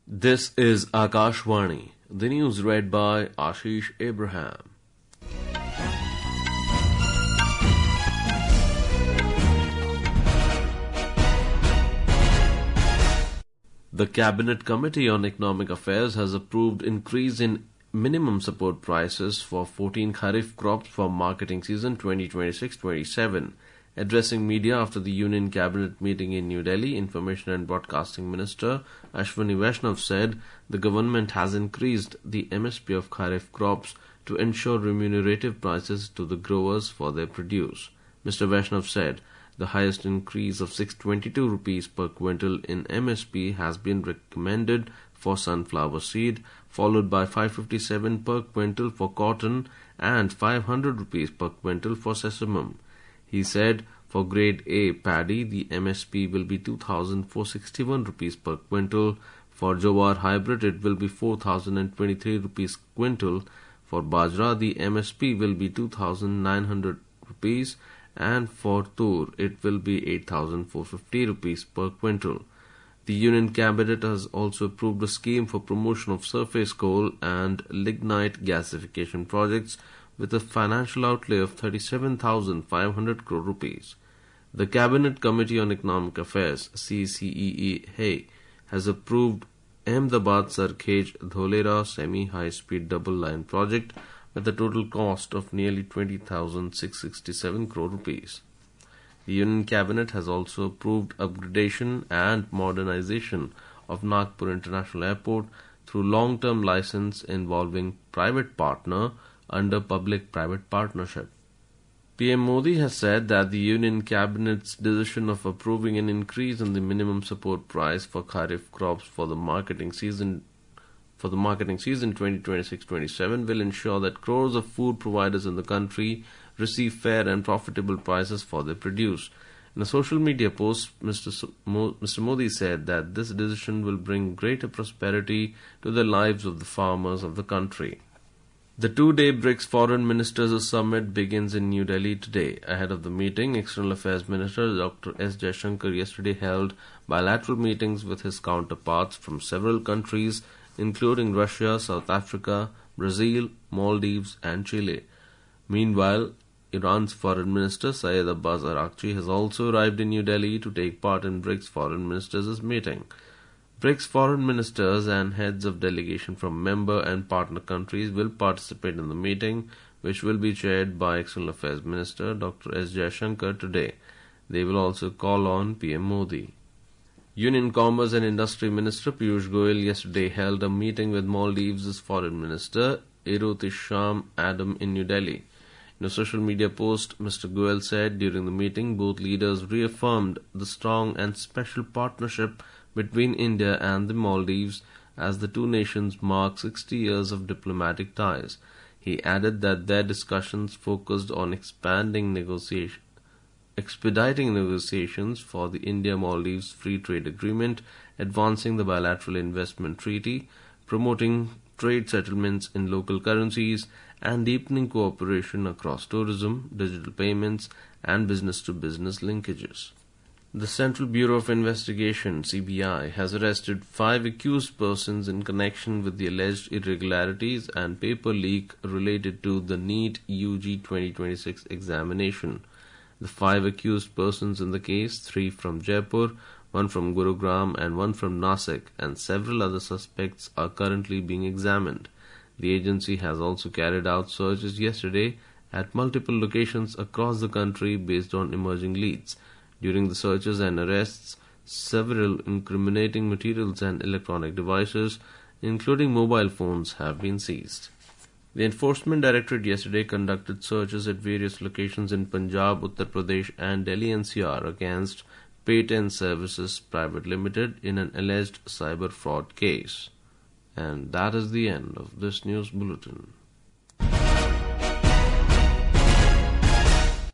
This is Akashvani. The news read by Ashish Abraham. The Cabinet Committee on Economic Affairs has approved increase in minimum support prices for 14 Kharif crops for marketing season 2026-27. Addressing media after the Union Cabinet meeting in New Delhi, Information and Broadcasting Minister Ashwani Vaishnav said the government has increased the MSP of Kharif crops to ensure remunerative prices to the growers for their produce. Mr. Vaishnav said the highest increase of 622 rupees per quintal in MSP has been recommended for sunflower seed, followed by 557 per quintal for cotton and 500 rupees per quintal for sesamum. He said for grade A paddy, the MSP will be 2,461 rupees per quintal. For Jowar hybrid, it will be 4,023 rupees quintal. For Bajra, the MSP will be 2,900 rupees. And for Tur, it will be 8,450 rupees per quintal. The Union Cabinet has also approved a scheme for promotion of surface coal and lignite gasification projects with a financial outlay of 37,500 crore rupees. The Cabinet Committee on Economic Affairs (CCEA) has approved Ahmedabad-Sarkhej Dholera semi-high-speed double line project with a total cost of nearly 20,667 crore rupees. The Union Cabinet has also approved upgradation and modernization of Nagpur International Airport through long-term license involving private partner under public-private partnership. PM Modi has said that the Union Cabinet's decision of approving an increase in the minimum support price for Kharif crops for the marketing season 2026-27 will ensure that crores of food providers in the country receive fair and profitable prices for their produce. In a social media post, Mr. Modi said that this decision will bring greater prosperity to the lives of the farmers of the country. The two-day BRICS Foreign Ministers Summit begins in New Delhi today. Ahead of the meeting, External Affairs Minister Dr. S. Jaishankar yesterday held bilateral meetings with his counterparts from several countries, including Russia, South Africa, Brazil, Maldives, and Chile. Meanwhile, Iran's Foreign Minister Syed Abbas Araghchi has also arrived in New Delhi to take part in BRICS Foreign Ministers' meeting. BRICS foreign ministers and heads of delegation from member and partner countries will participate in the meeting, which will be chaired by External Affairs Minister Dr. S. Jaishankar today. They will also call on PM Modi. Union Commerce and Industry Minister Piyush Goyal yesterday held a meeting with Maldives' Foreign Minister Irotisham Adam in New Delhi. In a social media post, Mr. Goyal said during the meeting both leaders reaffirmed the strong and special partnership between India and the Maldives as the two nations mark 60 years of diplomatic ties. He added that their discussions focused on expediting negotiations for the India-Maldives Free Trade Agreement, advancing the bilateral investment treaty, promoting trade settlements in local currencies, and deepening cooperation across tourism, digital payments, and business-to-business linkages. The Central Bureau of Investigation, CBI, has arrested 5 accused persons in connection with the alleged irregularities and paper leak related to the NEET UG 2026 examination. The 5 accused persons in the case, 3 from Jaipur, 1 from Gurugram and 1 from Nasik, and several other suspects are currently being examined. The agency has also carried out searches yesterday at multiple locations across the country based on emerging leads. During the searches and arrests, several incriminating materials and electronic devices, including mobile phones, have been seized. The Enforcement Directorate yesterday conducted searches at various locations in Punjab, Uttar Pradesh and Delhi NCR against Paytm Services Private Limited in an alleged cyber fraud case. And that is the end of this news bulletin.